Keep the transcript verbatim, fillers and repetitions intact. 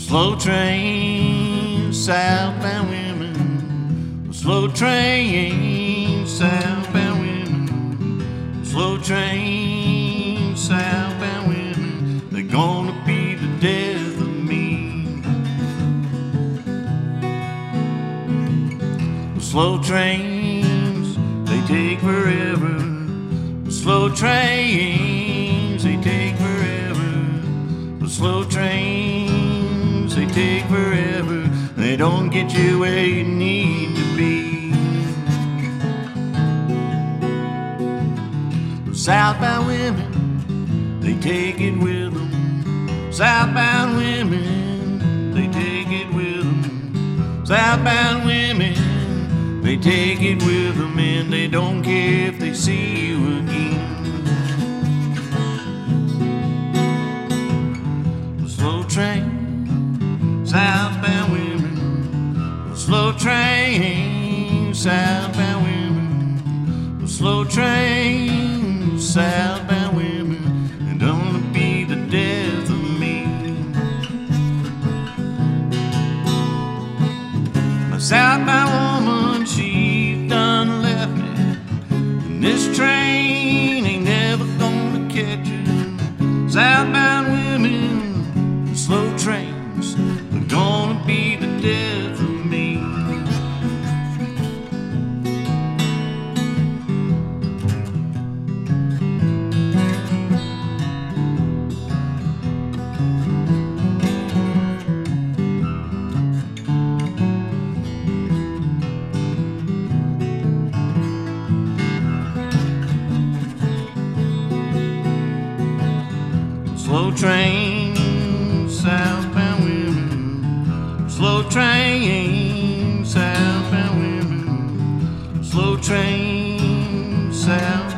Slow train, southbound women. Slow train, southbound women. Slow train, southbound women. They're gonna be the death of me. Slow trains, they take forever. Slow trains, they take forever. The slow trains, they take forever. They don't get you where you need to be. Southbound women, they take it with them. Southbound women, they take it with them. Southbound women, they take it with them, and they don't care if they see you again. The slow train, southbound women. The slow train, southbound women. The slow train, southbound women. And gonna be the death of me. My southbound woman, she done left me, and this train ain't never gonna catch her. Southbound women, slow trains, they're gonna be the death of me. Slow train, southbound women. Slow train, southbound women. Slow train, southbound